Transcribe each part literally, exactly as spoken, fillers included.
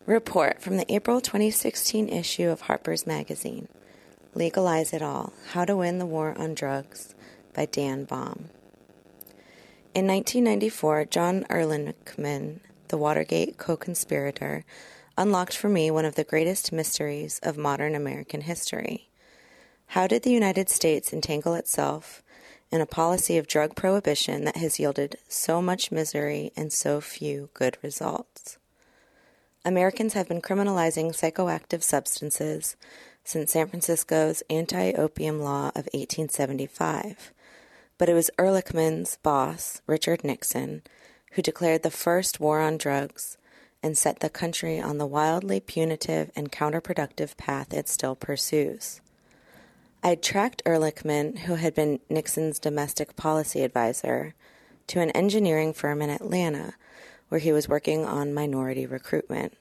Report from the April twenty sixteen issue of Harper's Magazine. Legalize It All, How to Win the War on Drugs, by Dan Baum. In nineteen ninety-four, John Ehrlichman, the Watergate co-conspirator, unlocked for me one of the greatest mysteries of modern American history. How did the United States entangle itself in a policy of drug prohibition that has yielded so much misery and so few good results? Americans have been criminalizing psychoactive substances since San Francisco's anti-opium law of eighteen seventy-five, but it was Ehrlichman's boss, Richard Nixon, who declared the first war on drugs and set the country on the wildly punitive and counterproductive path it still pursues. I had tracked Ehrlichman, who had been Nixon's domestic policy advisor, to an engineering firm in Atlanta, where he was working on minority recruitment.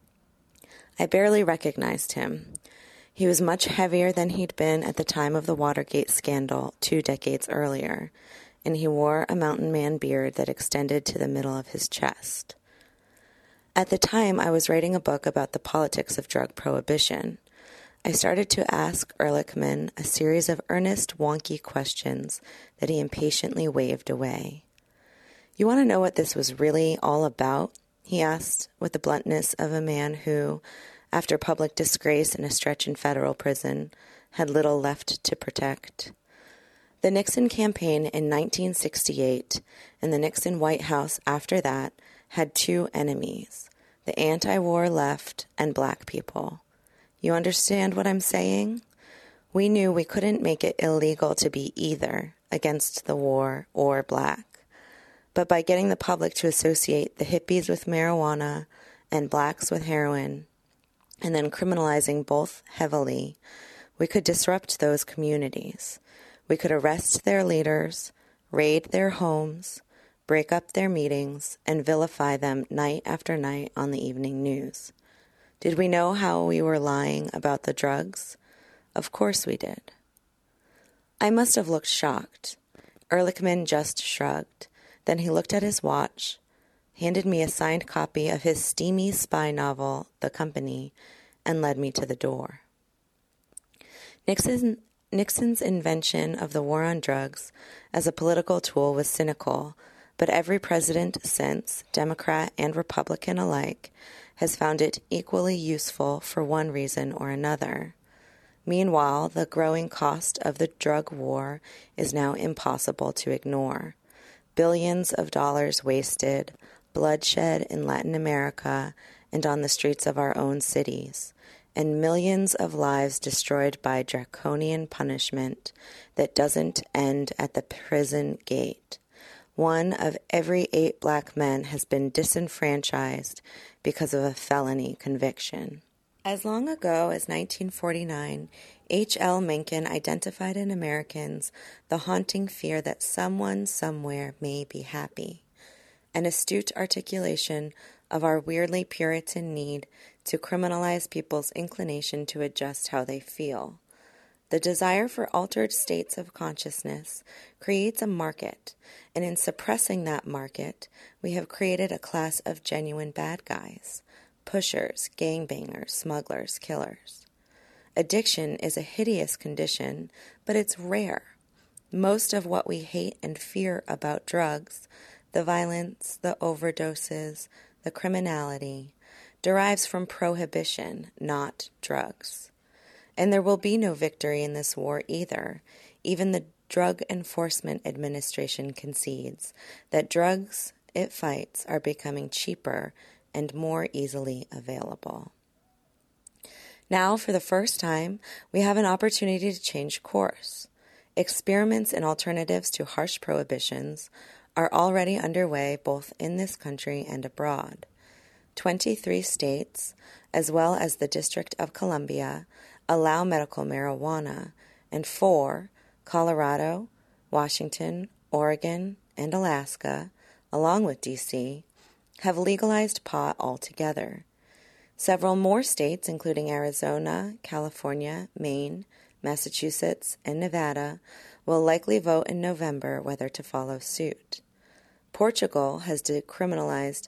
I barely recognized him. He was much heavier than he'd been at the time of the Watergate scandal two decades earlier, and he wore a mountain man beard that extended to the middle of his chest. At the time, I was writing a book about the politics of drug prohibition. I started to ask Ehrlichman a series of earnest, wonky questions that he impatiently waved away. "You want to know what this was really all about?" he asked, with the bluntness of a man who, after public disgrace and a stretch in federal prison, had little left to protect. The Nixon campaign in nineteen sixty-eight and the Nixon White House after that had two enemies, the anti-war left and black people. You understand what I'm saying? We knew we couldn't make it illegal to be either against the war or black. But by getting the public to associate the hippies with marijuana and blacks with heroin, and then criminalizing both heavily, we could disrupt those communities. We could arrest their leaders, raid their homes, break up their meetings, and vilify them night after night on the evening news. Did we know how we were lying about the drugs? Of course we did. I must have looked shocked. Ehrlichman just shrugged. Then he looked at his watch, handed me a signed copy of his steamy spy novel, The Company, and led me to the door. Nixon, Nixon's invention of the war on drugs as a political tool was cynical, but every president since, Democrat and Republican alike, has found it equally useful for one reason or another. Meanwhile, the growing cost of the drug war is now impossible to ignore. Billions of dollars wasted, bloodshed in Latin America and on the streets of our own cities, and millions of lives destroyed by draconian punishment that doesn't end at the prison gate. One of every eight black men has been disenfranchised because of a felony conviction. As long ago as nineteen forty-nine, H L Mencken identified in Americans the haunting fear that someone somewhere may be happy, an astute articulation of our weirdly Puritan need to criminalize people's inclination to adjust how they feel. The desire for altered states of consciousness creates a market, and in suppressing that market, we have created a class of genuine bad guys, pushers, gangbangers, smugglers, killers. Addiction is a hideous condition, but it's rare. Most of what we hate and fear about drugs, the violence, the overdoses, the criminality, derives from prohibition, not drugs. And there will be no victory in this war either. Even the Drug Enforcement Administration concedes that drugs it fights are becoming cheaper and more easily available. Now, for the first time, we have an opportunity to change course. Experiments and alternatives to harsh prohibitions are already underway both in this country and abroad. twenty-three states, as well as the District of Columbia, allow medical marijuana, and four, Colorado, Washington, Oregon, and Alaska, along with D C, have legalized pot altogether. Several more states, including Arizona, California, Maine, Massachusetts, and Nevada, will likely vote in November whether to follow suit. Portugal has decriminalized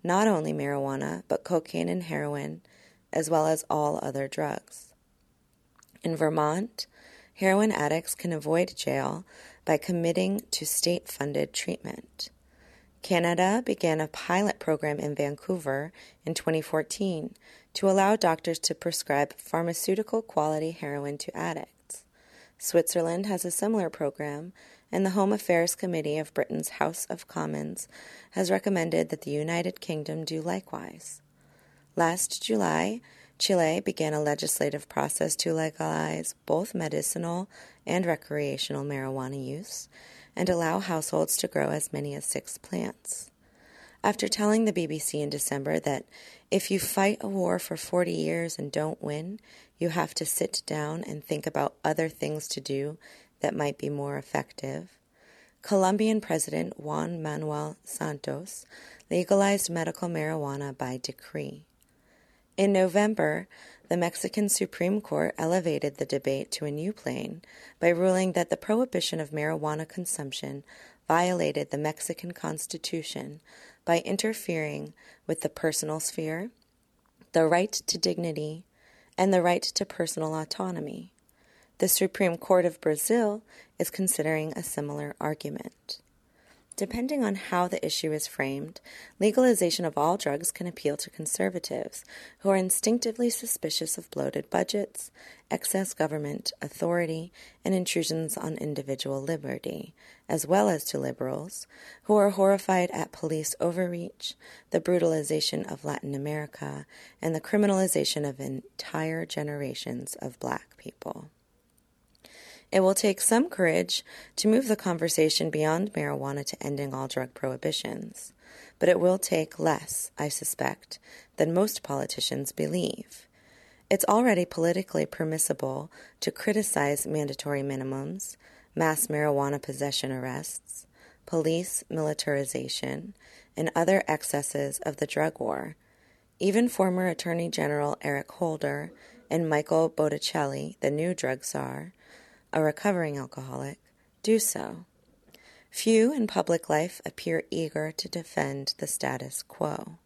not only marijuana, but cocaine and heroin, as well as all other drugs. In Vermont, heroin addicts can avoid jail by committing to state-funded treatment. Canada began a pilot program in Vancouver in twenty fourteen to allow doctors to prescribe pharmaceutical-quality heroin to addicts. Switzerland has a similar program, and the Home Affairs Committee of Britain's House of Commons has recommended that the United Kingdom do likewise. Last July, Chile began a legislative process to legalize both medicinal and recreational marijuana use and allow households to grow as many as six plants. After telling the B B C in December that if you fight a war for forty years and don't win, you have to sit down and think about other things to do that might be more effective, Colombian President Juan Manuel Santos legalized medical marijuana by decree. In November, the Mexican Supreme Court elevated the debate to a new plane by ruling that the prohibition of marijuana consumption violated the Mexican Constitution by interfering with the personal sphere, the right to dignity, and the right to personal autonomy. The Supreme Court of Brazil is considering a similar argument. Depending on how the issue is framed, legalization of all drugs can appeal to conservatives who are instinctively suspicious of bloated budgets, excess government authority, and intrusions on individual liberty, as well as to liberals who are horrified at police overreach, the brutalization of Latin America, and the criminalization of entire generations of Black people. It will take some courage to move the conversation beyond marijuana to ending all drug prohibitions, but it will take less, I suspect, than most politicians believe. It's already politically permissible to criticize mandatory minimums, mass marijuana possession arrests, police militarization, and other excesses of the drug war. Even former Attorney General Eric Holder and Michael Botticelli, the new drug czar, a recovering alcoholic, do so. Few in public life appear eager to defend the status quo.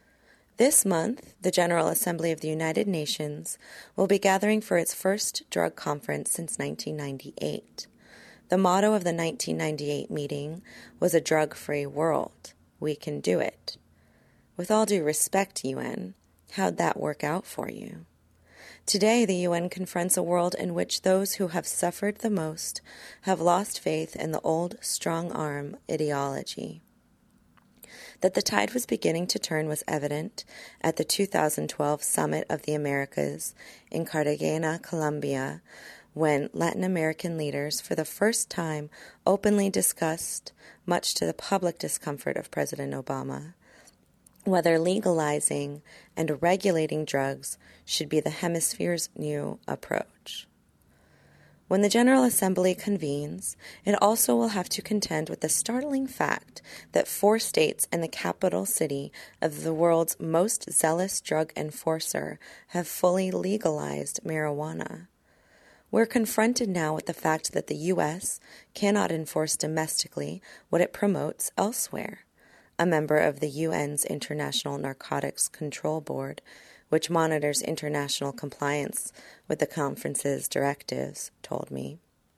This month, the General Assembly of the United Nations will be gathering for its first drug conference since nineteen ninety-eight. The motto of the nineteen ninety-eight meeting was a drug-free world. We can do it. With all due respect, U N, how'd that work out for you? Today, the U N confronts a world in which those who have suffered the most have lost faith in the old strong-arm ideology. That the tide was beginning to turn was evident at the two thousand twelve Summit of the Americas in Cartagena, Colombia, when Latin American leaders for the first time openly discussed, much to the public discomfort of President Obama, whether legalizing and regulating drugs should be the hemisphere's new approach. When the General Assembly convenes, it also will have to contend with the startling fact that four states and the capital city of the world's most zealous drug enforcer have fully legalized marijuana. We're confronted now with the fact that the U S cannot enforce domestically what it promotes elsewhere. A member of the U N's International Narcotics Control Board, which monitors international compliance with the conference's directives, told me.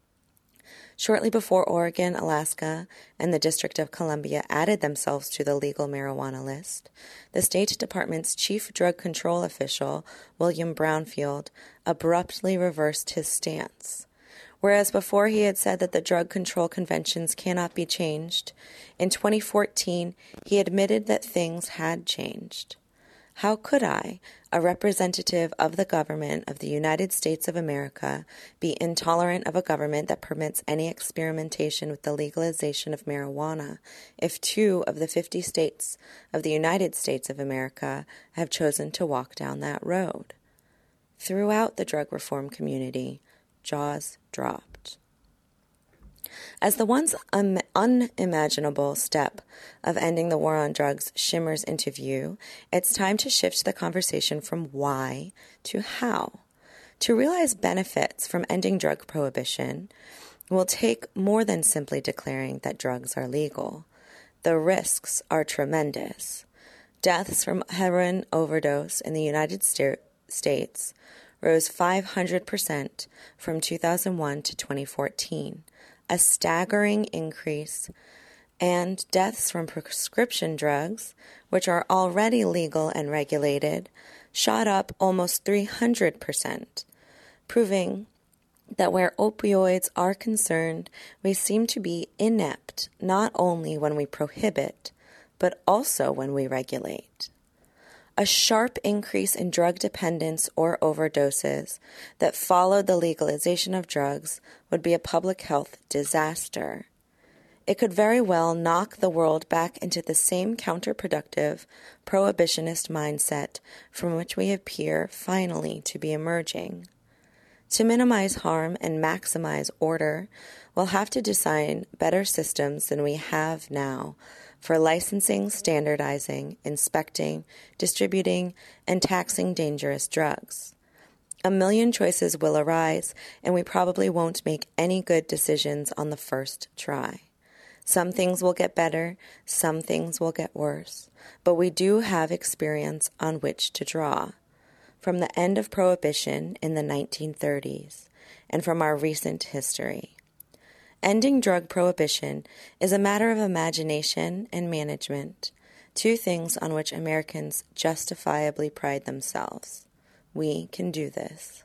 Shortly before Oregon, Alaska, and the District of Columbia added themselves to the legal marijuana list, the State Department's chief drug control official, William Brownfield, abruptly reversed his stance. Whereas before he had said that the drug control conventions cannot be changed, in twenty fourteen he admitted that things had changed. How could I, a representative of the government of the United States of America, be intolerant of a government that permits any experimentation with the legalization of marijuana if two of the fifty states of the United States of America have chosen to walk down that road? Throughout the drug reform community, jaws dropped. As the once un- unimaginable step of ending the war on drugs shimmers into view, it's time to shift the conversation from why to how. To realize benefits from ending drug prohibition will take more than simply declaring that drugs are legal. The risks are tremendous. deaths from heroin overdose in the United States rose five hundred percent from two thousand one to twenty fourteen, a staggering increase, and deaths from prescription drugs, which are already legal and regulated, shot up almost three hundred percent, proving that where opioids are concerned, we seem to be inept not only when we prohibit, but also when we regulate. A sharp increase in drug dependence or overdoses that followed the legalization of drugs would be a public health disaster. It could very well knock the world back into the same counterproductive, prohibitionist mindset from which we appear finally to be emerging. To minimize harm and maximize order, we'll have to design better systems than we have now for licensing, standardizing, inspecting, distributing, and taxing dangerous drugs. A million choices will arise, and we probably won't make any good decisions on the first try. Some things will get better, some things will get worse, but we do have experience on which to draw. From the end of Prohibition in the nineteen thirties, and from our recent history. Ending drug prohibition is a matter of imagination and management, two things on which Americans justifiably pride themselves. We can do this.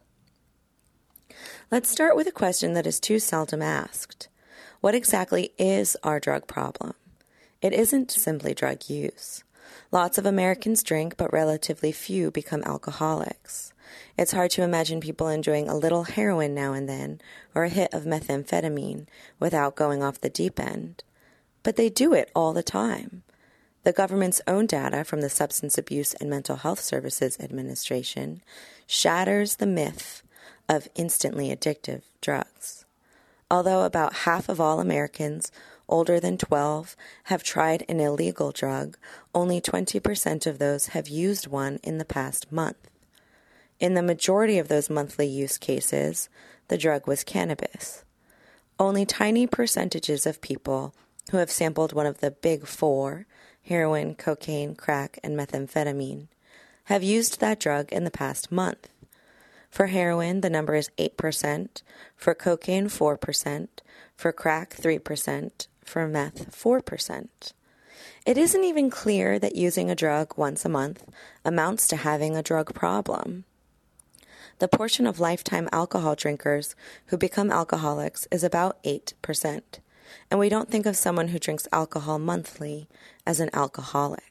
Let's start with a question that is too seldom asked. What exactly is our drug problem? It isn't simply drug use. Lots of Americans drink, but relatively few become alcoholics. It's hard to imagine people enjoying a little heroin now and then, or a hit of methamphetamine, without going off the deep end. But they do it all the time. The government's own data from the Substance Abuse and Mental Health Services Administration shatters the myth of instantly addictive drugs. Although about half of all Americans older than twelve have tried an illegal drug, only twenty percent of those have used one in the past month. In the majority of those monthly use cases, the drug was cannabis. Only tiny percentages of people who have sampled one of the big four, heroin, cocaine, crack, and methamphetamine, have used that drug in the past month. For heroin, the number is eight percent, for cocaine, four percent, for crack, three percent, for meth, four percent. It isn't even clear that using a drug once a month amounts to having a drug problem. The portion of lifetime alcohol drinkers who become alcoholics is about eight percent, and we don't think of someone who drinks alcohol monthly as an alcoholic.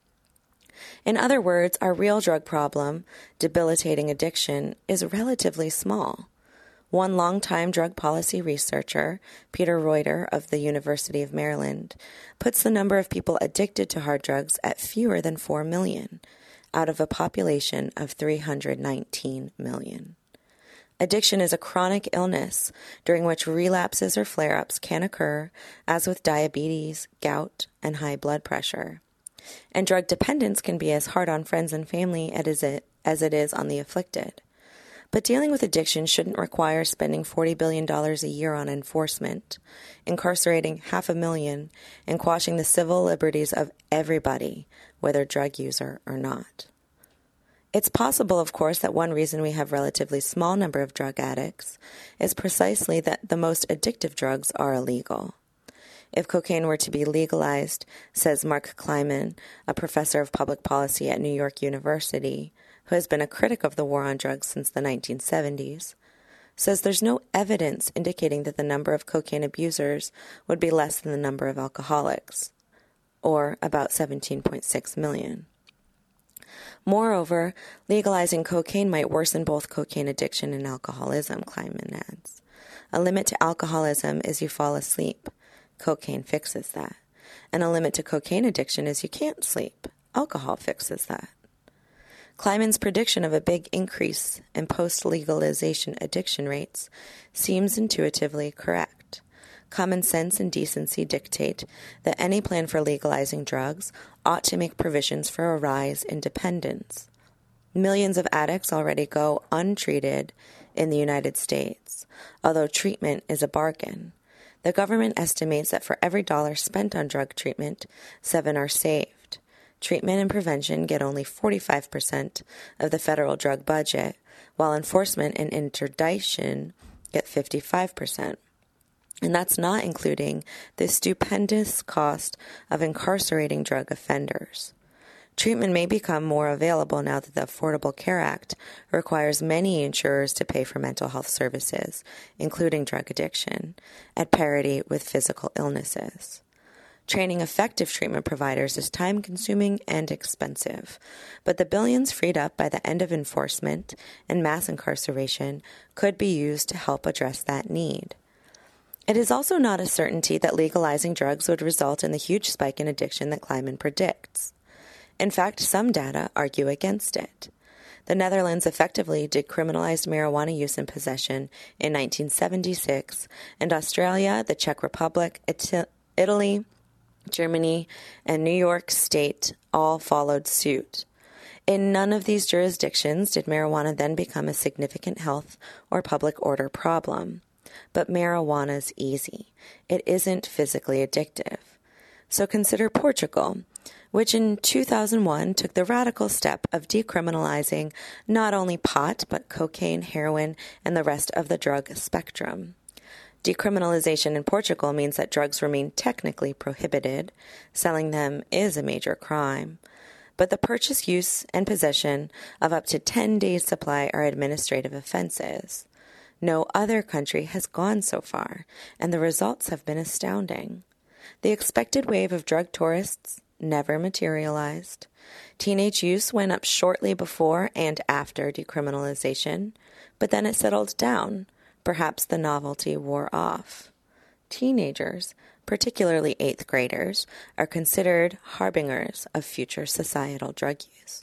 In other words, our real drug problem, debilitating addiction, is relatively small. One longtime drug policy researcher, Peter Reuter of the University of Maryland, puts the number of people addicted to hard drugs at fewer than four million, out of a population of three hundred nineteen million. Addiction is a chronic illness during which relapses or flare-ups can occur, as with diabetes, gout, and high blood pressure. And drug dependence can be as hard on friends and family as it is on the afflicted. But dealing with addiction shouldn't require spending forty billion dollars a year on enforcement, incarcerating half a million, and quashing the civil liberties of everybody, whether drug user or not. It's possible, of course, that one reason we have a relatively small number of drug addicts is precisely that the most addictive drugs are illegal. If cocaine were to be legalized, says Mark Kleiman, a professor of public policy at New York University, who has been a critic of the war on drugs since the nineteen seventies, says there's no evidence indicating that the number of cocaine abusers would be less than the number of alcoholics, or about seventeen point six million. Moreover, legalizing cocaine might worsen both cocaine addiction and alcoholism, Kleiman adds. A limit to alcoholism is you fall asleep. Cocaine fixes that. And a limit to cocaine addiction is you can't sleep. Alcohol fixes that. Kleiman's prediction of a big increase in post-legalization addiction rates seems intuitively correct. Common sense and decency dictate that any plan for legalizing drugs ought to make provisions for a rise in dependence. Millions of addicts already go untreated in the United States, although treatment is a bargain. The government estimates that for every dollar spent on drug treatment, seven are saved. treatment and prevention get only forty-five percent of the federal drug budget, while enforcement and interdiction get fifty-five percent. And that's not including the stupendous cost of incarcerating drug offenders. Treatment may become more available now that the Affordable Care Act requires many insurers to pay for mental health services, including drug addiction, at parity with physical illnesses. Training effective treatment providers is time-consuming and expensive, but the billions freed up by the end of enforcement and mass incarceration could be used to help address that need. It is also not a certainty that legalizing drugs would result in the huge spike in addiction that Kleiman predicts. In fact, some data argue against it. The Netherlands effectively decriminalized marijuana use and possession in nineteen seventy-six, and Australia, the Czech Republic, Italy, Germany, and New York State all followed suit. In none of these jurisdictions did marijuana then become a significant health or public order problem. But marijuana's easy. It isn't physically addictive. So consider Portugal, which in two thousand one took the radical step of decriminalizing not only pot, but cocaine, heroin, and the rest of the drug spectrum. Decriminalization in Portugal means that drugs remain technically prohibited. Selling them is a major crime. But the purchase, use, and possession of up to ten days' supply are administrative offenses. No other country has gone so far, and the results have been astounding. The expected wave of drug tourists never materialized. Teenage use went up shortly before and after decriminalization, but then it settled down. Perhaps the novelty wore off. Teenagers, particularly eighth graders, are considered harbingers of future societal drug use.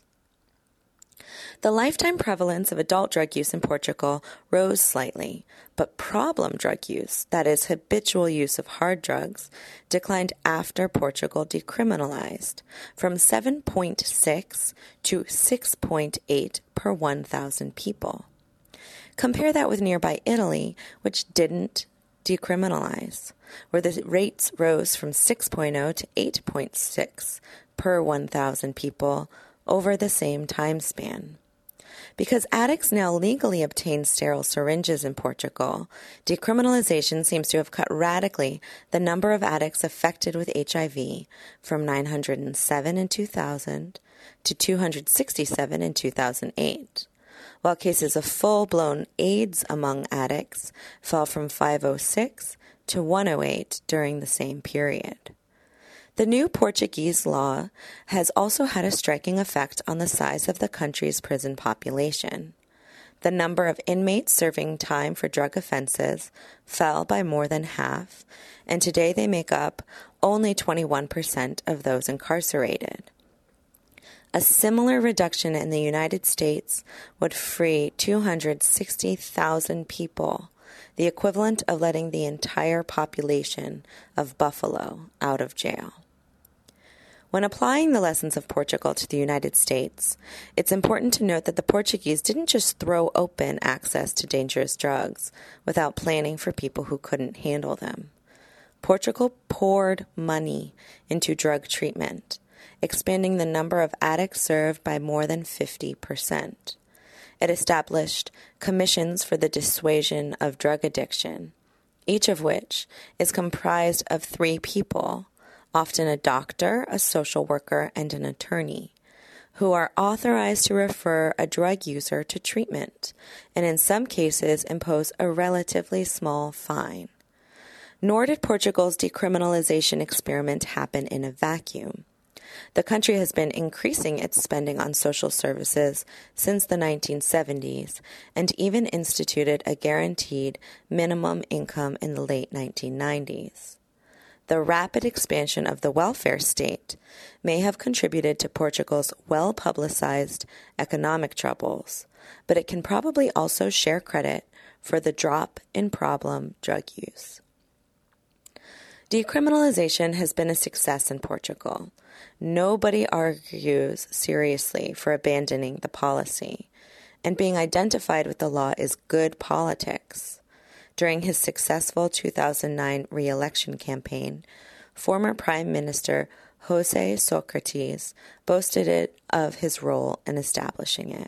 The lifetime prevalence of adult drug use in Portugal rose slightly, but problem drug use, that is, habitual use of hard drugs, declined after Portugal decriminalized, from seven point six to six point eight per one thousand people. Compare that with nearby Italy, which didn't decriminalize, where the rates rose from six point zero to eight point six per one thousand people over the same time span. Because addicts now legally obtain sterile syringes in Portugal, decriminalization seems to have cut radically the number of addicts affected with H I V from nine hundred seven in two thousand to two hundred sixty-seven in two thousand eight, while cases of full-blown AIDS among addicts fell from five hundred six to one hundred eight during the same period. The new Portuguese law has also had a striking effect on the size of the country's prison population. The number of inmates serving time for drug offenses fell by more than half, and today they make up only twenty-one percent of those incarcerated. A similar reduction in the United States would free two hundred sixty thousand people, the equivalent of letting the entire population of Buffalo out of jail. When applying the lessons of Portugal to the United States, it's important to note that the Portuguese didn't just throw open access to dangerous drugs without planning for people who couldn't handle them. Portugal poured money into drug treatment, expanding the number of addicts served by more than fifty percent. It established commissions for the dissuasion of drug addiction, each of which is comprised of three people, often a doctor, a social worker, and an attorney, who are authorized to refer a drug user to treatment, and in some cases impose a relatively small fine. Nor did Portugal's decriminalization experiment happen in a vacuum. The country has been increasing its spending on social services since the nineteen seventies, and even instituted a guaranteed minimum income in the late nineteen nineties. The rapid expansion of the welfare state may have contributed to Portugal's well-publicized economic troubles, but it can probably also share credit for the drop in problem drug use. Decriminalization has been a success in Portugal. Nobody argues seriously for abandoning the policy, and being identified with the law is good politics. During his successful two thousand nine re-election campaign, former Prime Minister Jose Socrates, boasted it of his role in establishing it.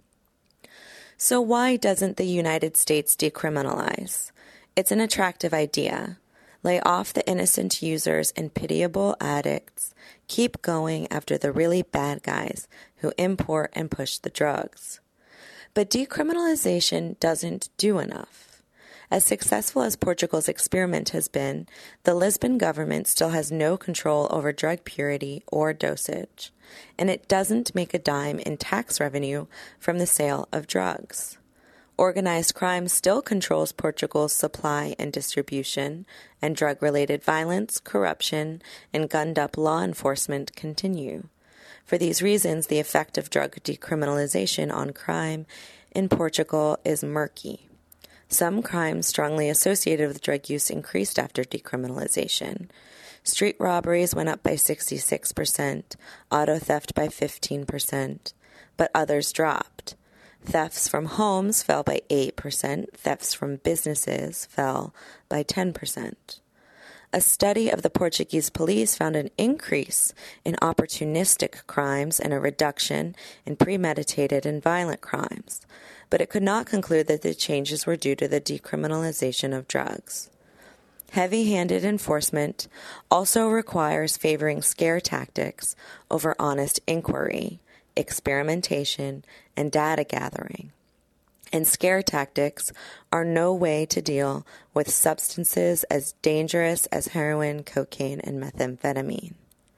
So why doesn't the United States decriminalize? It's an attractive idea. Lay off the innocent users and pitiable addicts. Keep going after the really bad guys who import and push the drugs. But decriminalization doesn't do enough. As successful as Portugal's experiment has been, the Lisbon government still has no control over drug purity or dosage, and it doesn't make a dime in tax revenue from the sale of drugs. Organized crime still controls Portugal's supply and distribution, and drug-related violence, corruption, and gunned-up law enforcement continue. For these reasons, the effect of drug decriminalization on crime in Portugal is murky. Some crimes strongly associated with drug use increased after decriminalization. Street robberies went up by sixty-six percent, auto theft by fifteen percent, but others dropped. Thefts from homes fell by eight percent, thefts from businesses fell by ten percent. A study of the Portuguese police found an increase in opportunistic crimes and a reduction in premeditated and violent crimes, but it could not conclude that the changes were due to the decriminalization of drugs. Heavy-handed enforcement also requires favoring scare tactics over honest inquiry, experimentation, and data gathering. And scare tactics are no way to deal with substances as dangerous as heroin, cocaine, and methamphetamine.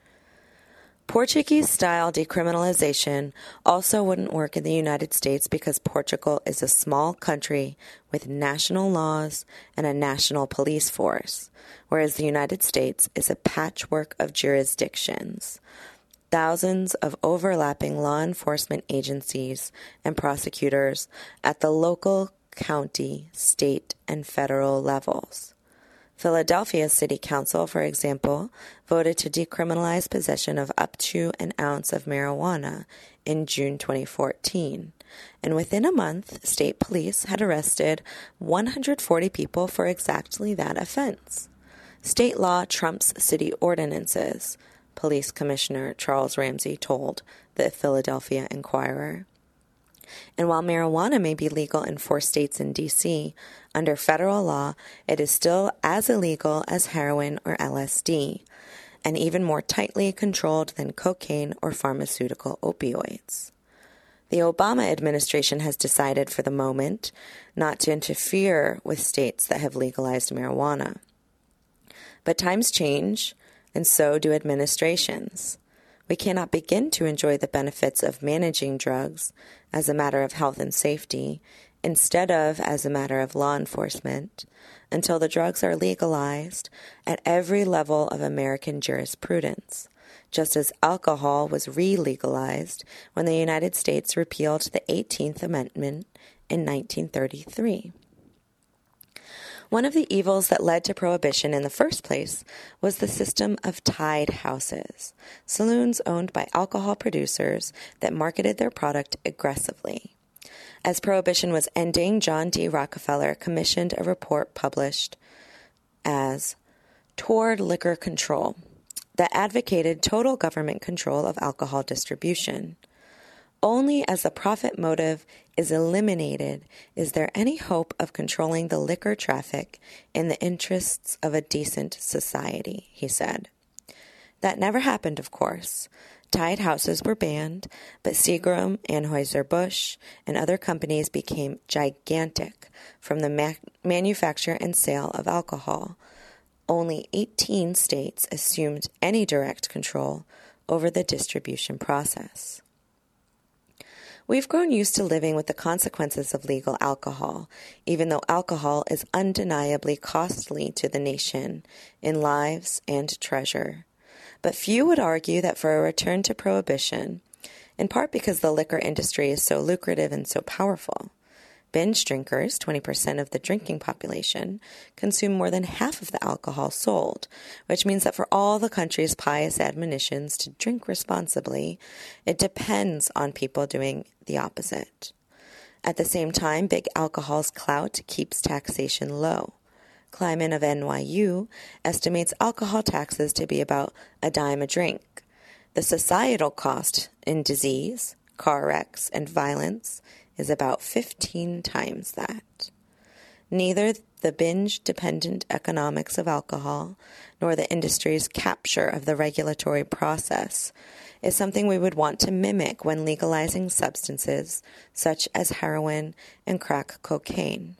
Portuguese-style decriminalization also wouldn't work in the United States because Portugal is a small country with national laws and a national police force, whereas the United States is a patchwork of jurisdictions. Thousands of overlapping law enforcement agencies and prosecutors at the local, county, state, and federal levels. Philadelphia City Council, for example, voted to decriminalize possession of up to an ounce of marijuana in June twenty fourteen, and within a month, state police had arrested one hundred forty people for exactly that offense. State law trumps city ordinances, Police Commissioner Charles Ramsey told the Philadelphia Inquirer. And while marijuana may be legal in four states and D C, under federal law, it is still as illegal as heroin or L S D, and even more tightly controlled than cocaine or pharmaceutical opioids. The Obama administration has decided for the moment not to interfere with states that have legalized marijuana. But times change, and so do administrations. We cannot begin to enjoy the benefits of managing drugs as a matter of health and safety, instead of as a matter of law enforcement, until the drugs are legalized at every level of American jurisprudence, just as alcohol was re-legalized when the United States repealed the eighteenth Amendment in nineteen thirty-three. One of the evils that led to prohibition in the first place was the system of tied houses, saloons owned by alcohol producers that marketed their product aggressively. As prohibition was ending, John D. Rockefeller commissioned a report published as Toward Liquor Control that advocated total government control of alcohol distribution. Only as the profit motive is eliminated is there any hope of controlling the liquor traffic in the interests of a decent society, he said. That never happened, of course. Tied houses were banned, but Seagram, Anheuser-Busch, and other companies became gigantic from the ma- manufacture and sale of alcohol. Only eighteen states assumed any direct control over the distribution process. We've grown used to living with the consequences of legal alcohol, even though alcohol is undeniably costly to the nation in lives and treasure. But few would argue that for a return to prohibition, in part because the liquor industry is so lucrative and so powerful. Binge drinkers, twenty percent of the drinking population, consume more than half of the alcohol sold, which means that for all the country's pious admonitions to drink responsibly, it depends on people doing the opposite. At the same time, big alcohol's clout keeps taxation low. Kleiman of N Y U estimates alcohol taxes to be about a dime a drink. The societal cost in disease, car wrecks, and violence is about fifteen times that. Neither the binge-dependent economics of alcohol nor the industry's capture of the regulatory process is something we would want to mimic when legalizing substances such as heroin and crack cocaine.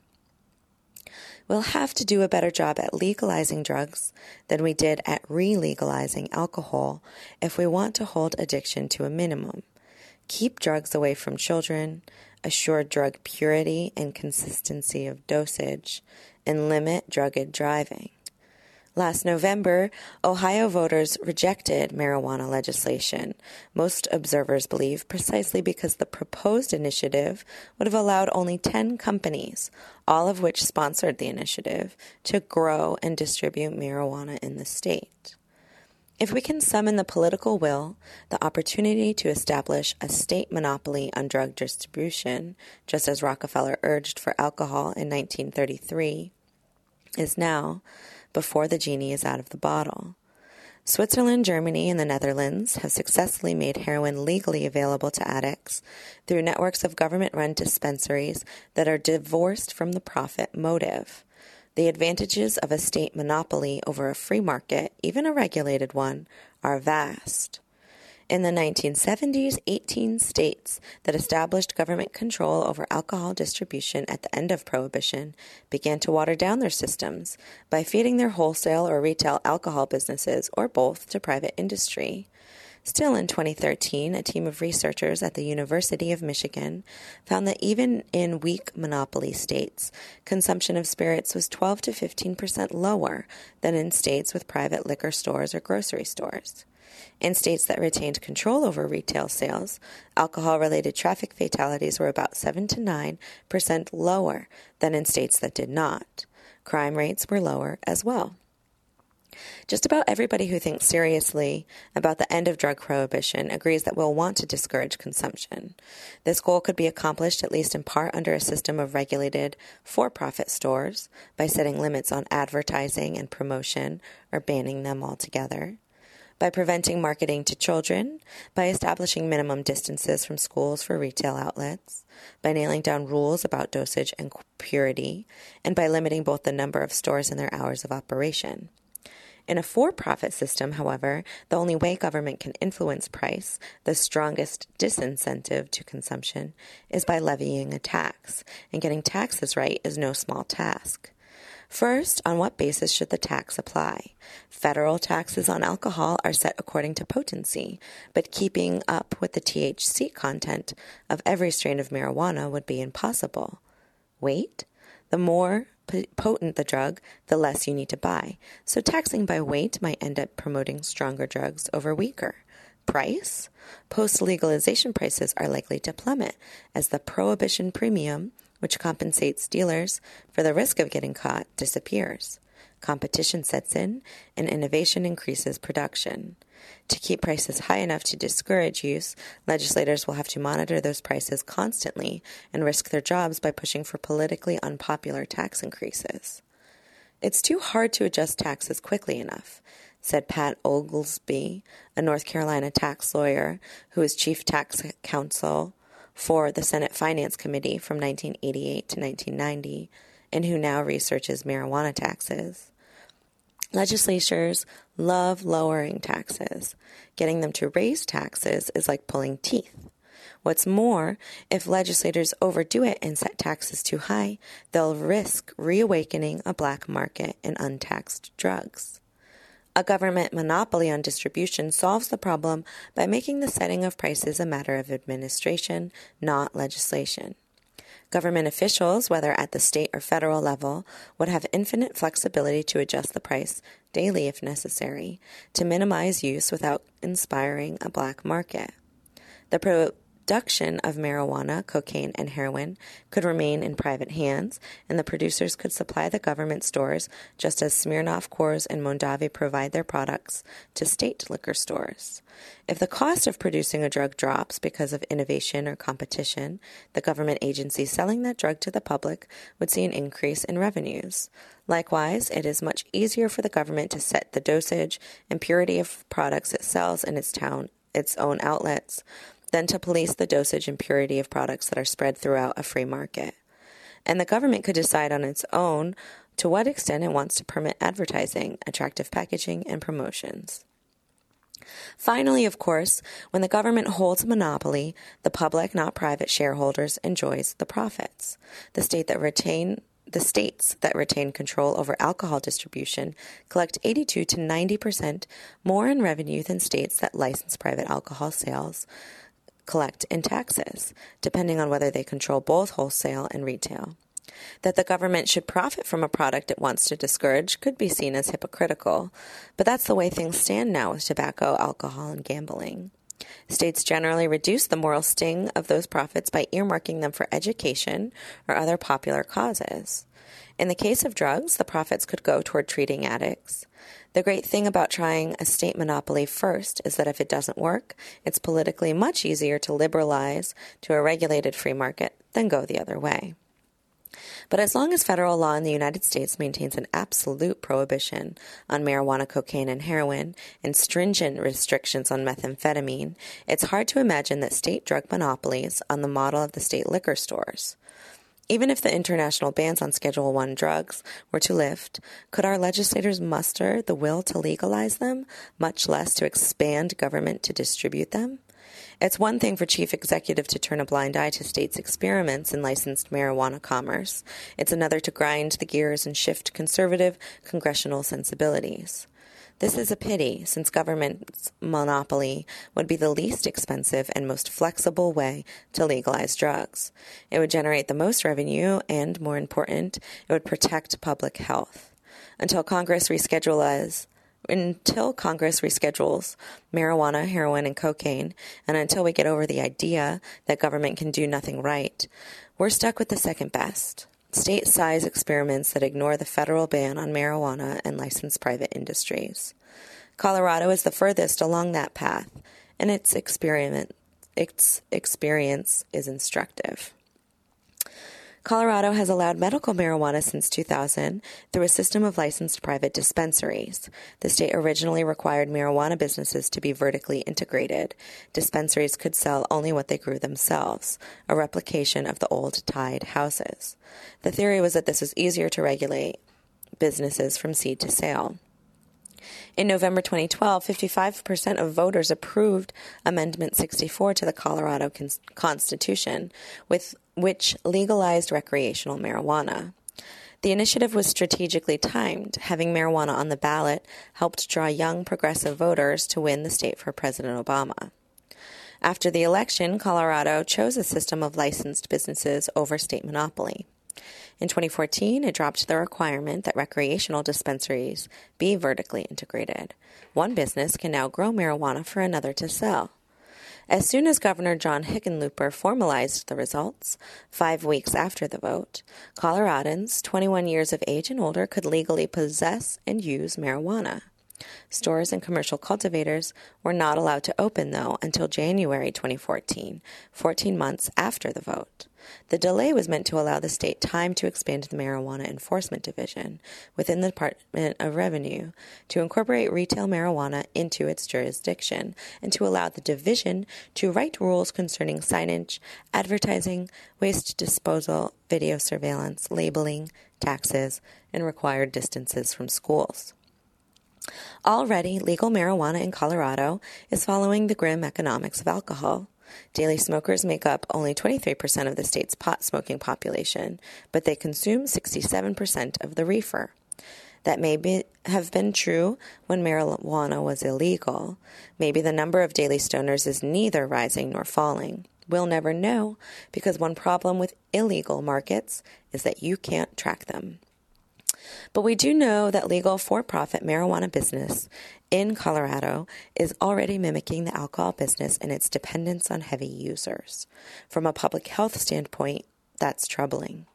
We'll have to do a better job at legalizing drugs than we did at re-legalizing alcohol if we want to hold addiction to a minimum, keep drugs away from children, assure drug purity and consistency of dosage, and limit drugged driving. Last November, Ohio voters rejected marijuana legislation, most observers believe precisely because the proposed initiative would have allowed only ten companies, all of which sponsored the initiative, to grow and distribute marijuana in the state. If we can summon the political will, the opportunity to establish a state monopoly on drug distribution, just as Rockefeller urged for alcohol in nineteen thirty-three, is now, before the genie is out of the bottle. Switzerland, Germany, and the Netherlands have successfully made heroin legally available to addicts through networks of government-run dispensaries that are divorced from the profit motive. The advantages of a state monopoly over a free market, even a regulated one, are vast. In the nineteen seventies, eighteen states that established government control over alcohol distribution at the end of Prohibition began to water down their systems by feeding their wholesale or retail alcohol businesses, or both, to private industry. Still, in twenty thirteen, a team of researchers at the University of Michigan found that even in weak monopoly states, consumption of spirits was twelve to fifteen percent lower than in states with private liquor stores or grocery stores. In states that retained control over retail sales, alcohol-related traffic fatalities were about seven to nine percent lower than in states that did not. Crime rates were lower as well. Just about everybody who thinks seriously about the end of drug prohibition agrees that we'll want to discourage consumption. This goal could be accomplished at least in part under a system of regulated for-profit stores by setting limits on advertising and promotion or banning them altogether, by preventing marketing to children, by establishing minimum distances from schools for retail outlets, by nailing down rules about dosage and purity, and by limiting both the number of stores and their hours of operation. In a for-profit system, however, the only way government can influence price, the strongest disincentive to consumption, is by levying a tax, and getting taxes right is no small task. First, on what basis should the tax apply? Federal taxes on alcohol are set according to potency, but keeping up with the T H C content of every strain of marijuana would be impossible. Weight? The more potent the drug, the less you need to buy. So taxing by weight might end up promoting stronger drugs over weaker. Price? Post-legalization prices are likely to plummet as the prohibition premium, which compensates dealers for the risk of getting caught, disappears. Competition sets in, and innovation increases production. To keep prices high enough to discourage use, legislators will have to monitor those prices constantly and risk their jobs by pushing for politically unpopular tax increases. It's too hard to adjust taxes quickly enough, said Pat Oglesby, a North Carolina tax lawyer who was chief tax counsel for the Senate Finance Committee from nineteen eighty-eight to nineteen ninety, and who now researches marijuana taxes. Legislatures love lowering taxes. Getting them to raise taxes is like pulling teeth. What's more, if legislators overdo it and set taxes too high, they'll risk reawakening a black market in untaxed drugs. A government monopoly on distribution solves the problem by making the setting of prices a matter of administration, not legislation. Government officials, whether at the state or federal level, would have infinite flexibility to adjust the price daily if necessary, to minimize use without inspiring a black market. The production of marijuana, cocaine, and heroin could remain in private hands, and the producers could supply the government stores just as Smirnoff, Coors, and Mondavi provide their products to state liquor stores. If the cost of producing a drug drops because of innovation or competition, the government agency selling that drug to the public would see an increase in revenues. Likewise, it is much easier for the government to set the dosage and purity of products it sells in its town, its own outlets, than to police the dosage and purity of products that are spread throughout a free market. And the government could decide on its own to what extent it wants to permit advertising, attractive packaging, and promotions. Finally, of course, when the government holds a monopoly, the public, not private shareholders, enjoys the profits. The state that retain The states that retain control over alcohol distribution collect eighty-two to ninety percent more in revenue than states that license private alcohol sales collect in taxes, depending on whether they control both wholesale and retail. That the government should profit from a product it wants to discourage could be seen as hypocritical, but that's the way things stand now with tobacco, alcohol, and gambling. States generally reduce the moral sting of those profits by earmarking them for education or other popular causes. In the case of drugs, the profits could go toward treating addicts. The great thing about trying a state monopoly first is that if it doesn't work, it's politically much easier to liberalize to a regulated free market than go the other way. But as long as federal law in the United States maintains an absolute prohibition on marijuana, cocaine, and heroin, and stringent restrictions on methamphetamine, it's hard to imagine that state drug monopolies on the model of the state liquor stores. Even if the international bans on Schedule one drugs were to lift, could our legislators muster the will to legalize them, much less to expand government to distribute them? It's one thing for chief executive to turn a blind eye to states' experiments in licensed marijuana commerce. It's another to grind the gears and shift conservative congressional sensibilities. This is a pity, since government's monopoly would be the least expensive and most flexible way to legalize drugs. It would generate the most revenue, and, more important, it would protect public health. Until Congress reschedules Until Congress reschedules marijuana, heroin, and cocaine, and until we get over the idea that government can do nothing right, we're stuck with the second best, state-size experiments that ignore the federal ban on marijuana and licensed private industries. Colorado is the furthest along that path, and its experiment, its experience is instructive. Colorado has allowed medical marijuana since two thousand through a system of licensed private dispensaries. The state originally required marijuana businesses to be vertically integrated. Dispensaries could sell only what they grew themselves, a replication of the old tied houses. The theory was that this was easier to regulate businesses from seed to sale. In November twenty twelve, fifty-five percent of voters approved Amendment sixty-four to the Colorado Cons- Constitution, with which legalized recreational marijuana. The initiative was strategically timed. Having marijuana on the ballot helped draw young progressive voters to win the state for President Obama. After the election, Colorado chose a system of licensed businesses over state monopoly. In twenty fourteen, it dropped the requirement that recreational dispensaries be vertically integrated. One business can now grow marijuana for another to sell. As soon as Governor John Hickenlooper formalized the results, five weeks after the vote, Coloradans twenty-one years of age and older could legally possess and use marijuana. Stores and commercial cultivators were not allowed to open, though, until January twenty fourteen, fourteen months after the vote. The delay was meant to allow the state time to expand the Marijuana Enforcement Division within the Department of Revenue, to incorporate retail marijuana into its jurisdiction, and to allow the division to write rules concerning signage, advertising, waste disposal, video surveillance, labeling, taxes, and required distances from schools. Already, legal marijuana in Colorado is following the grim economics of alcohol. Daily smokers make up only twenty-three percent of the state's pot-smoking population, but they consume sixty-seven percent of the reefer. That may be, have been true when marijuana was illegal. Maybe the number of daily stoners is neither rising nor falling. We'll never know, because one problem with illegal markets is that you can't track them. But we do know that legal for-profit marijuana business in Colorado is already mimicking the alcohol business in its dependence on heavy users. From a public health standpoint, that's troubling.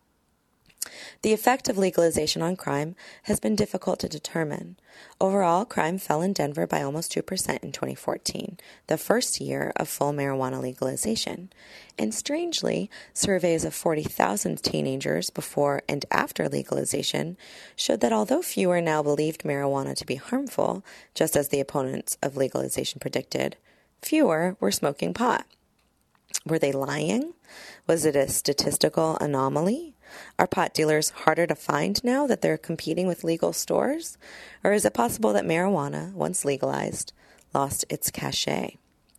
The effect of legalization on crime has been difficult to determine. Overall, crime fell in Denver by almost two percent in twenty fourteen, the first year of full marijuana legalization. And strangely, surveys of forty thousand teenagers before and after legalization showed that although fewer now believed marijuana to be harmful, just as the opponents of legalization predicted, fewer were smoking pot. Were they lying? Was it a statistical anomaly? Are pot dealers harder to find now that they're competing with legal stores? Or is it possible that marijuana, once legalized, lost its cachet?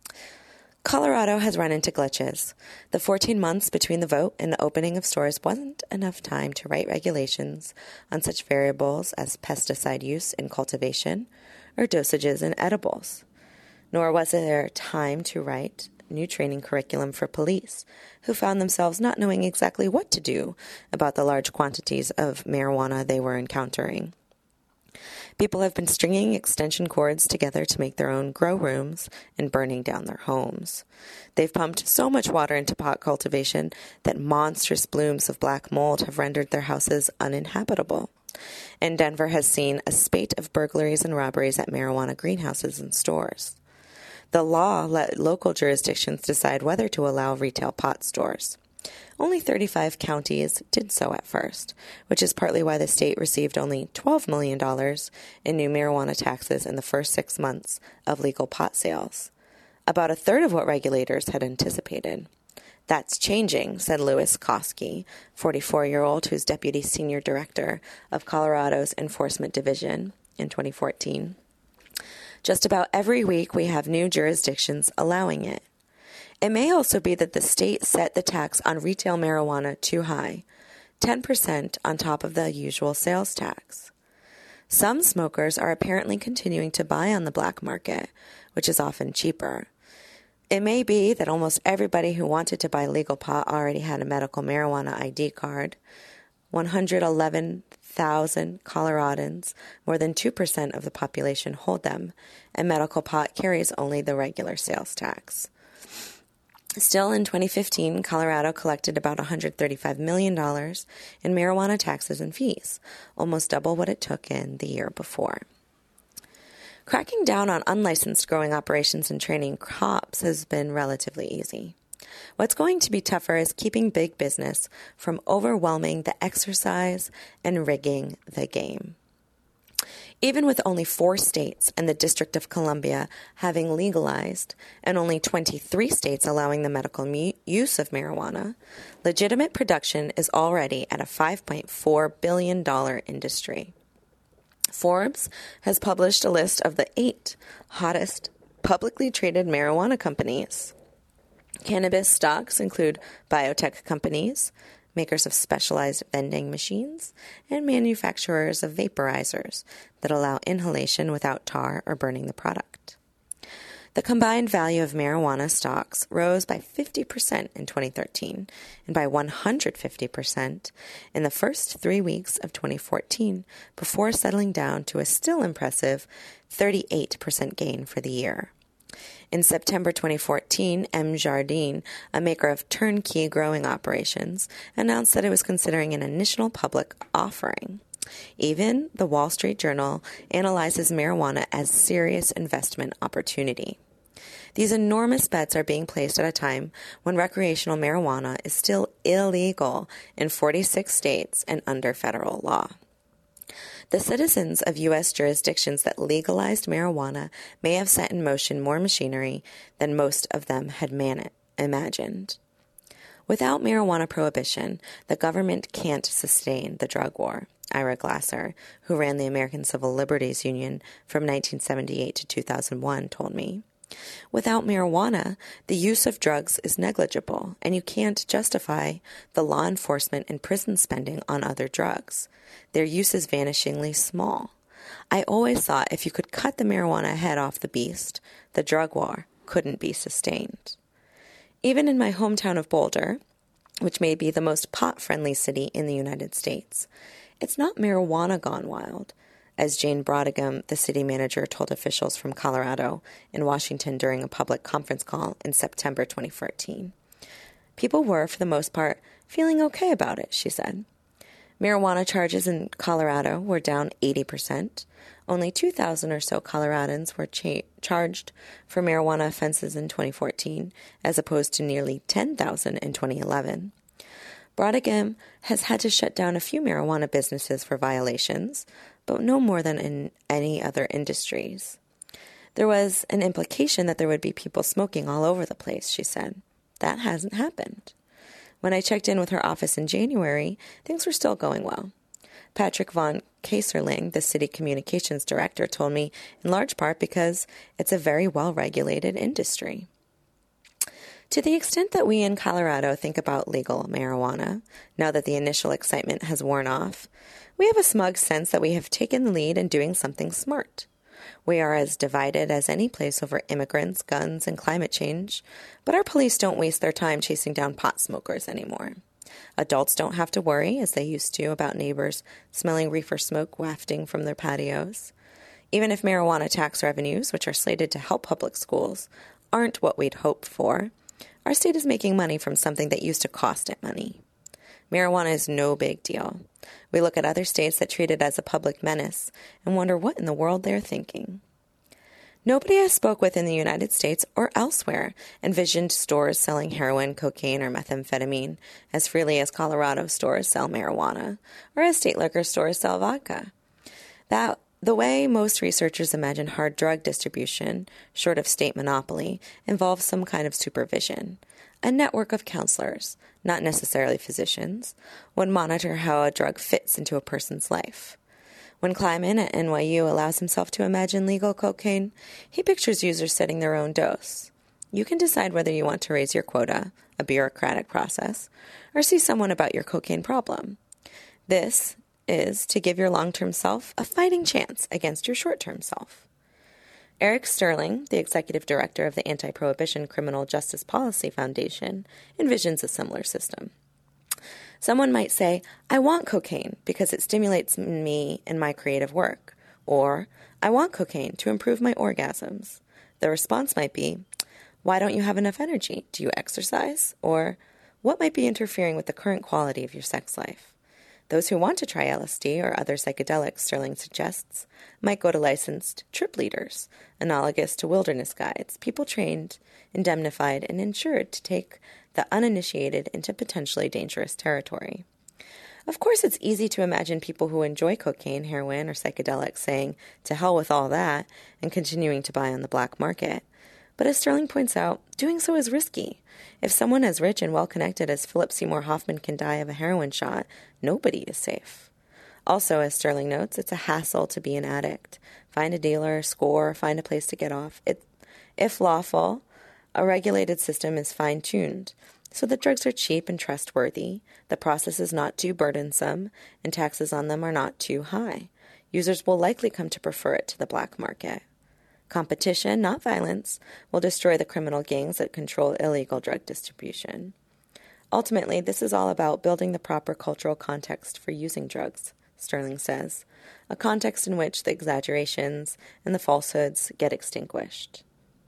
Colorado has run into glitches. The fourteen months between the vote and the opening of stores wasn't enough time to write regulations on such variables as pesticide use in cultivation or dosages in edibles. Nor was there time to write new training curriculum for police, who found themselves not knowing exactly what to do about the large quantities of marijuana they were encountering. People have been stringing extension cords together to make their own grow rooms and burning down their homes. They've pumped so much water into pot cultivation that monstrous blooms of black mold have rendered their houses uninhabitable. And Denver has seen a spate of burglaries and robberies at marijuana greenhouses and stores. The law let local jurisdictions decide whether to allow retail pot stores. Only thirty-five counties did so at first, which is partly why the state received only twelve million dollars in new marijuana taxes in the first six months of legal pot sales, about a third of what regulators had anticipated. That's changing, said Louis Koski, forty-four-year-old who's deputy senior director of Colorado's Enforcement Division in twenty fourteen. Just about every week we have new jurisdictions allowing it. It may also be that the state set the tax on retail marijuana too high, ten percent on top of the usual sales tax. Some smokers are apparently continuing to buy on the black market, which is often cheaper. It may be that almost everybody who wanted to buy legal pot already had a medical marijuana I D card. one hundred eleven thousand Coloradans, more than two percent of the population, hold them, and medical pot carries only the regular sales tax. Still, in twenty fifteen, Colorado collected about one hundred thirty-five million dollars in marijuana taxes and fees, almost double what it took in the year before. Cracking down on unlicensed growing operations and training crops has been relatively easy. What's going to be tougher is keeping big business from overwhelming the exercise and rigging the game. Even with only four states and the District of Columbia having legalized and only twenty-three states allowing the medical mu- use of marijuana, legitimate production is already at a five point four billion dollars industry. Forbes has published a list of the eight hottest publicly traded marijuana companies. Cannabis stocks include biotech companies, makers of specialized vending machines, and manufacturers of vaporizers that allow inhalation without tar or burning the product. The combined value of marijuana stocks rose by fifty percent in twenty thirteen and by one hundred fifty percent in the first three weeks of twenty fourteen before settling down to a still impressive thirty-eight percent gain for the year. In September twenty fourteen, M. Jardine, a maker of turnkey growing operations, announced that it was considering an initial public offering. Even the Wall Street Journal analyzes marijuana as a serious investment opportunity. These enormous bets are being placed at a time when recreational marijuana is still illegal in forty-six states and under federal law. The citizens of U S jurisdictions that legalized marijuana may have set in motion more machinery than most of them had man- imagined. Without marijuana prohibition, the government can't sustain the drug war. Ira Glasser, who ran the American Civil Liberties Union from nineteen seventy-eight to two thousand one, told me. Without marijuana, the use of drugs is negligible, and you can't justify the law enforcement and prison spending on other drugs. Their use is vanishingly small. I always thought if you could cut the marijuana head off the beast, the drug war couldn't be sustained. Even in my hometown of Boulder, which may be the most pot-friendly city in the United States, It's not marijuana gone wild, as Jane Brodigan, the city manager, told officials from Colorado in Washington during a public conference call in September twenty fourteen. People were, for the most part, feeling okay about it, she said. Marijuana charges in Colorado were down eighty percent. Only two thousand or so Coloradans were cha- charged for marijuana offenses in twenty fourteen, as opposed to nearly ten thousand in twenty eleven. Brodigan has had to shut down a few marijuana businesses for violations, but no more than in any other industries. There was an implication that there would be people smoking all over the place, she said. That hasn't happened. When I checked in with her office in January, things were still going well. Patrick von Kaserling, the city communications director, told me in large part because it's a very well-regulated industry. To the extent that we in Colorado think about legal marijuana, now that the initial excitement has worn off, we have a smug sense that we have taken the lead in doing something smart. We are as divided as any place over immigrants, guns, and climate change, but our police don't waste their time chasing down pot smokers anymore. Adults don't have to worry, as they used to, about neighbors smelling reefer smoke wafting from their patios. Even if marijuana tax revenues, which are slated to help public schools, aren't what we'd hoped for, our state is making money from something that used to cost it money. Marijuana is no big deal. We look at other states that treat it as a public menace and wonder what in the world they're thinking. Nobody I spoke with in the United States or elsewhere envisioned stores selling heroin, cocaine, or methamphetamine as freely as Colorado stores sell marijuana, or as state liquor stores sell vodka. That the way most researchers imagine hard drug distribution, short of state monopoly, involves some kind of supervision. A network of counselors, not necessarily physicians, would monitor how a drug fits into a person's life. When Kleiman at N Y U allows himself to imagine legal cocaine, he pictures users setting their own dose. You can decide whether you want to raise your quota, a bureaucratic process, or see someone about your cocaine problem. This is to give your long-term self a fighting chance against your short-term self. Eric Sterling, the executive director of the Anti-Prohibition Criminal Justice Policy Foundation, envisions a similar system. Someone might say, I want cocaine because it stimulates me in my creative work, or I want cocaine to improve my orgasms. The response might be, why don't you have enough energy? Do you exercise? Or what might be interfering with the current quality of your sex life? Those who want to try L S D or other psychedelics, Sterling suggests, might go to licensed trip leaders, analogous to wilderness guides, people trained, indemnified, and insured to take the uninitiated into potentially dangerous territory. Of course, it's easy to imagine people who enjoy cocaine, heroin, or psychedelics saying, to hell with all that, and continuing to buy on the black market. But as Sterling points out, doing so is risky. If someone as rich and well-connected as Philip Seymour Hoffman can die of a heroin shot, nobody is safe. Also, as Sterling notes, it's a hassle to be an addict. Find a dealer, score, find a place to get off. It, if lawful, a regulated system is fine-tuned, so that drugs are cheap and trustworthy, the process is not too burdensome, and taxes on them are not too high. Users will likely come to prefer it to the black market. Competition, not violence, will destroy the criminal gangs that control illegal drug distribution. Ultimately, this is all about building the proper cultural context for using drugs, Sterling says, a context in which the exaggerations and the falsehoods get extinguished.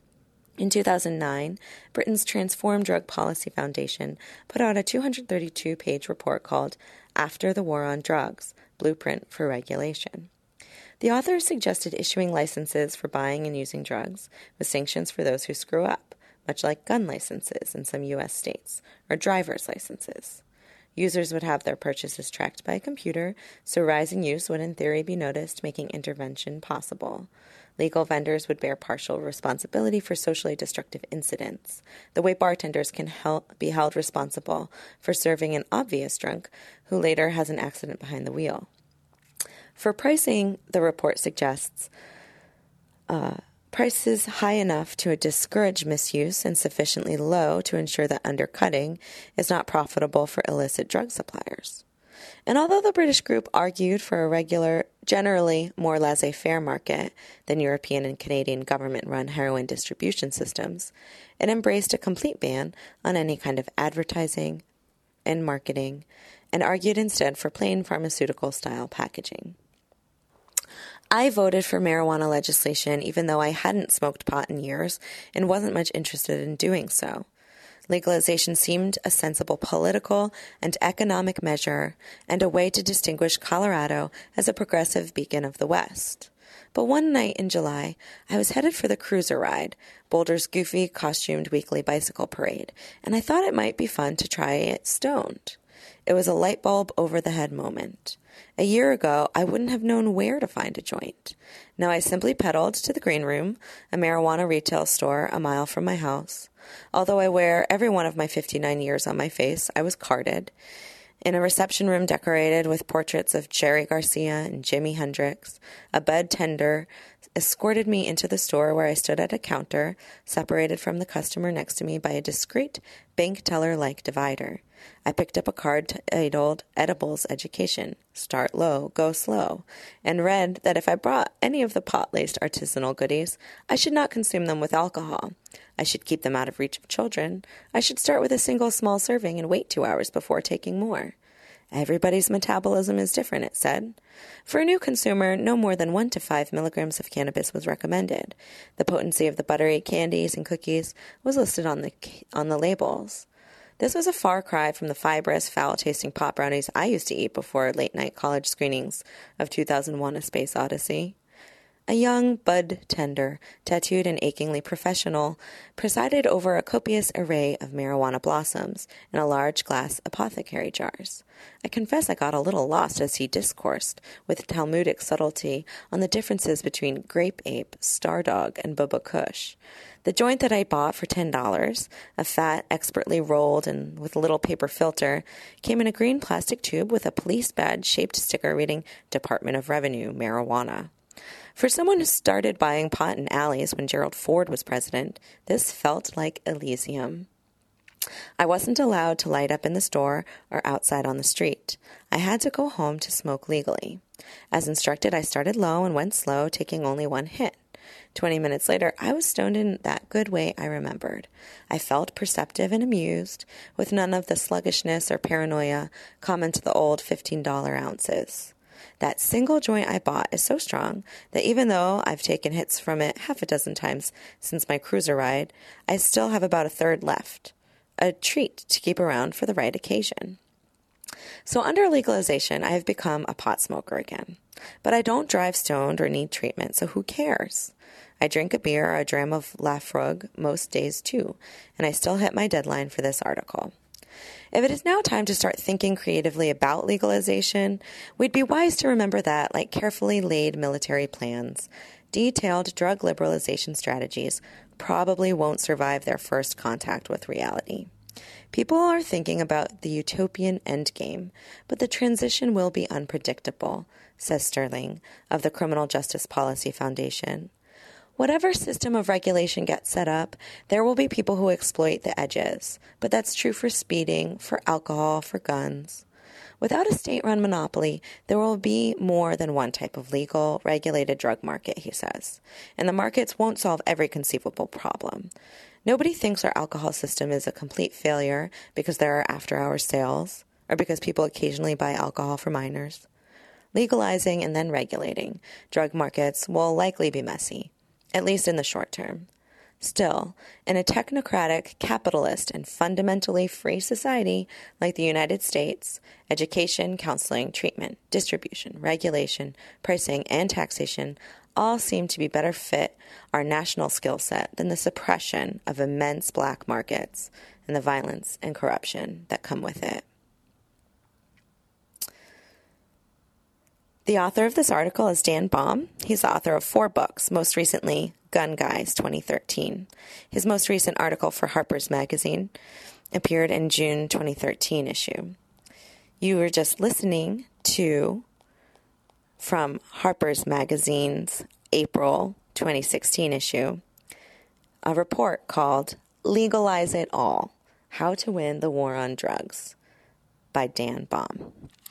In two thousand nine, Britain's Transform Drug Policy Foundation put out a two hundred thirty-two page report called After the War on Drugs, Blueprint for Regulation. The authors suggested issuing licenses for buying and using drugs with sanctions for those who screw up, much like gun licenses in some U S states, or driver's licenses. Users would have their purchases tracked by a computer, so rising use would in theory be noticed, making intervention possible. Legal vendors would bear partial responsibility for socially destructive incidents, the way bartenders can help be held responsible for serving an obvious drunk who later has an accident behind the wheel. For pricing, the report suggests uh, prices high enough to discourage misuse and sufficiently low to ensure that undercutting is not profitable for illicit drug suppliers. And although the British group argued for a regular, generally more laissez-faire market than European and Canadian government-run heroin distribution systems, it embraced a complete ban on any kind of advertising, and marketing and argued instead for plain pharmaceutical-style packaging. I voted for marijuana legislation even though I hadn't smoked pot in years and wasn't much interested in doing so. Legalization seemed a sensible political and economic measure and a way to distinguish Colorado as a progressive beacon of the West. But one night in July, I was headed for the Cruiser Ride, Boulder's goofy, costumed weekly bicycle parade, and I thought it might be fun to try it stoned. It was a light bulb over the head moment. A year ago, I wouldn't have known where to find a joint. Now I simply pedaled to the Green Room, a marijuana retail store a mile from my house. Although I wear every one of my fifty-nine years on my face, I was carded. In a reception room decorated with portraits of Jerry Garcia and Jimi Hendrix, a bud tender escorted me into the store where I stood at a counter, separated from the customer next to me by a discreet bank teller-like divider. I picked up a card titled Edibles Education, Start Low, Go Slow, and read that if I brought any of the pot-laced artisanal goodies, I should not consume them with alcohol. I should keep them out of reach of children. I should start with a single small serving and wait two hours before taking more. Everybody's metabolism is different, it said. For a new consumer, no more than one to five milligrams of cannabis was recommended. The potency of the buttery candies and cookies was listed on the on the labels. This was a far cry from the fibrous, foul-tasting pot brownies I used to eat before late-night college screenings of two thousand one: A Space Odyssey. A young bud tender, tattooed and achingly professional, presided over a copious array of marijuana blossoms in a large glass apothecary jars. I confess I got a little lost as he discoursed with Talmudic subtlety on the differences between Grape Ape, Star Dog, and Bubba Kush. The joint that I bought for ten dollars, a fat, expertly rolled and with a little paper filter, came in a green plastic tube with a police badge-shaped sticker reading Department of Revenue, Marijuana. For someone who started buying pot in alleys when Gerald Ford was president, this felt like Elysium. I wasn't allowed to light up in the store or outside on the street. I had to go home to smoke legally. As instructed, I started low and went slow, taking only one hit. Twenty minutes later, I was stoned in that good way I remembered. I felt perceptive and amused, with none of the sluggishness or paranoia common to the old fifteen dollar ounces. That single joint I bought is so strong that even though I've taken hits from it half a dozen times since my cruiser ride, I still have about a third left. A treat to keep around for the right occasion. So under legalization, I have become a pot smoker again. But I don't drive stoned or need treatment, so who cares? I drink a beer or a dram of Lafroig most days too, and I still hit my deadline for this article. If it is now time to start thinking creatively about legalization, we'd be wise to remember that, like carefully laid military plans, detailed drug liberalization strategies probably won't survive their first contact with reality. People are thinking about the utopian endgame, but the transition will be unpredictable, says Sterling of the Criminal Justice Policy Foundation. Whatever system of regulation gets set up, there will be people who exploit the edges, but that's true for speeding, for alcohol, for guns. Without a state-run monopoly, there will be more than one type of legal, regulated drug market, he says, and the markets won't solve every conceivable problem. Nobody thinks our alcohol system is a complete failure because there are after-hours sales, or because people occasionally buy alcohol for minors. Legalizing and then regulating drug markets will likely be messy, at least in the short term. Still, in a technocratic, capitalist, and fundamentally free society like the United States, education, counseling, treatment, distribution, regulation, pricing, and taxation all seem to be better fit our national skill set than the suppression of immense black markets and the violence and corruption that come with it. The author of this article is Dan Baum. He's the author of four books, most recently Gun Guys twenty thirteen. His most recent article for Harper's Magazine appeared in June twenty thirteen issue. You were just listening to, from Harper's Magazine's April twenty sixteen issue, a report called Legalize It All, How to Win the War on Drugs by Dan Baum.